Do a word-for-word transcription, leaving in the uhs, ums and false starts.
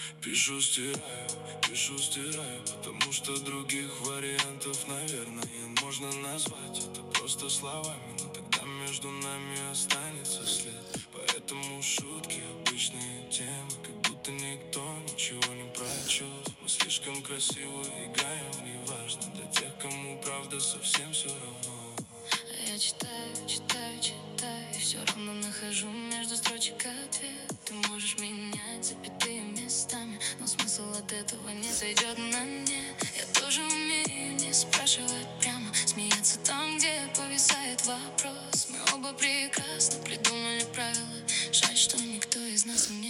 Пишу, стираю, пишу, стираю, потому что других вариантов, наверное, можно назвать это просто словами, но тогда между нами останется след. Поэтому шутки, обычные темы, как будто никто ничего не прочет. Мы слишком красиво играем в неважно для тех, кому правда совсем все равно. А я читаю, читаю, читаю, и все равно нахожу между строчек ответ. Ты можешь менять запятые местами, но смысл от этого не сойдет на нет. Я тоже умею не спрашивать прямо, смеяться там, где повисает вопрос. Мы оба прекрасно придумали правила, жаль, что никто из нас не